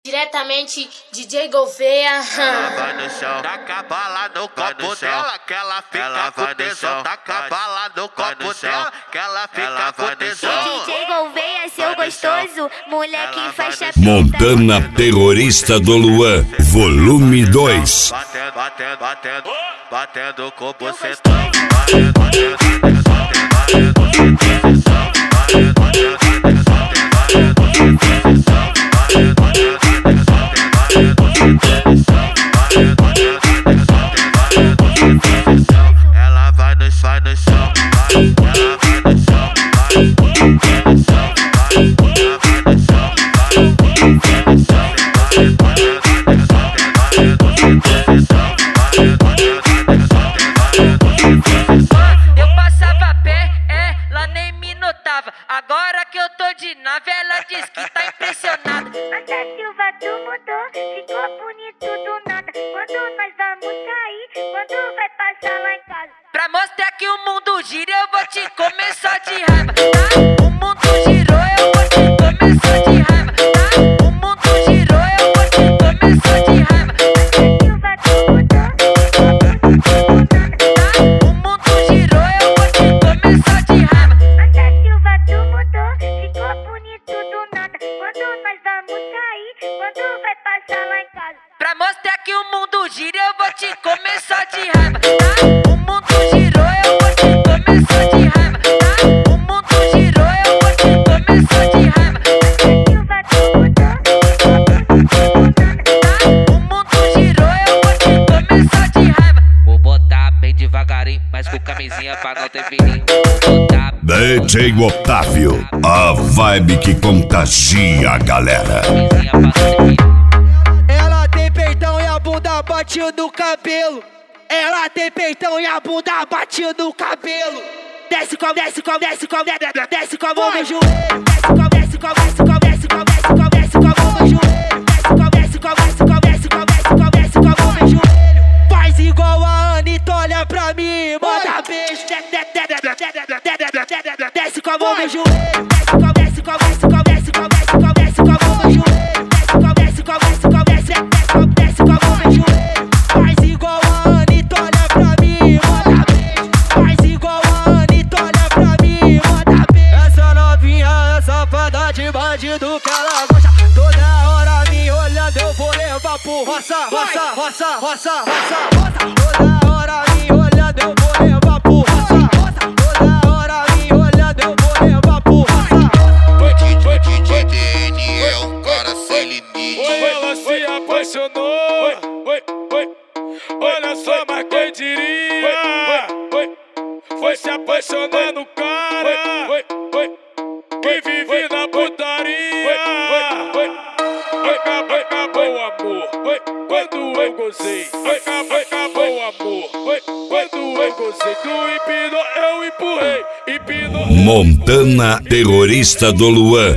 Diretamente DJ Gouveia. Ela vai no chão, taca bala no copo dela, que ela fica com tesão. Taca bala no copo dela, que ela fica com tesão. DJ Gouveia, seu gostoso, moleque faixa preta. Montana Terrorista do Luan, volume 2. Batendo, batendo, batendo, batendo com bucetão. Batendo, batendo, batendo, batendo, ela vai no chão, ela vai no chão, ela vai no chão, eu passava a pé, ela nem me notava. Agora que eu tô de nave, ela diz que tá impressionada. Mas a Silva tu mudou, ficou bonito do nada. Quando nós vamos sair, quando vai passar lá em casa? Pra mostrar que o mundo gira, eu vou te comer só de raiva, tá? O mundo girou, eu vou te comer só de raiva, tá? O mundo girou, eu vou te comer só de raiva. Silva tu mudou, ficou bonito do nada. Tá? O mundo girou, eu vou te comer só de raiva. Mas a Silva tu mudou, ficou bonito do nada. Quando nós vamos sair, quando vai passar lá em casa? Pra mostrar que o mundo gira, eu vou te comer só de raiva, tá? O mundo girou, eu vou te comer só de raiva, tá? O mundo girou, eu vou te comer só de raiva. Silva tu mudou, ficou bonito do nada. Tá? O mundo girou, eu vou te comer só de raiva. Vou botar bem devagarinho, mas com camisinha pra não ter perigo. Vou botar DJ Otávio, a vibe que contagia a galera. camisinha pra não ter perigo. Ela tem peitão e a bunda bate no cabelo. Ela tem peitão e a bunda bate no cabelo. Desce com, desce com, desce com, desce com a mão no joelho. Desce com, desce com, desce com, desce com, desce com, desce com a mão no joelho. Desce com, desce com, desce com, desce com, desce com, desce com a mão no joelho. Faz igual a Anitta, olha pra mim, manda beijo. Desce com a mão no joelho. Desce com, desce com, desce com, desce com, desce com, desce com a mão no joelho. Desce com, desce com, desce com, desce com a mão no joelho. Faz igual a Anitta, olha pra mim, manda beijo. Faz igual a Anitta, olha pra mim, manda beijo. Essa novinha é safada de bandido que ela gosta. Toda hora me olhando, eu vou levar pro roça, roça, roça, roça, roça, roça. Toda hora me olhando, eu vou levar pro roça, roça. Toda hora me olhando, eu vou levar pro roça. DJ DN é um cara sem limite. Ela se apaixonou. Olha só, mas quem diria? Foi se apaixonar no cara que vive na putaria. Acabou o amor quando eu gozei. Acabou o amor quando eu gozei. Tu empinou, eu empurrei. Montana Terrorista do Luan.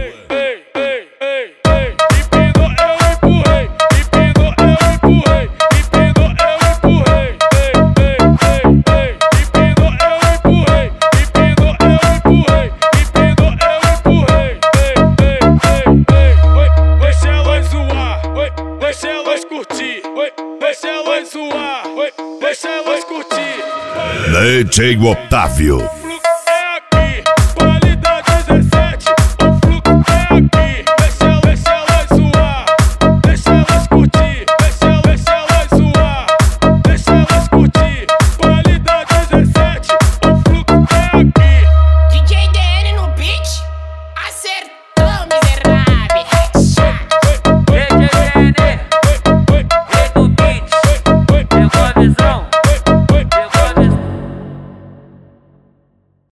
Deixa elas curtir. DJ Otávio,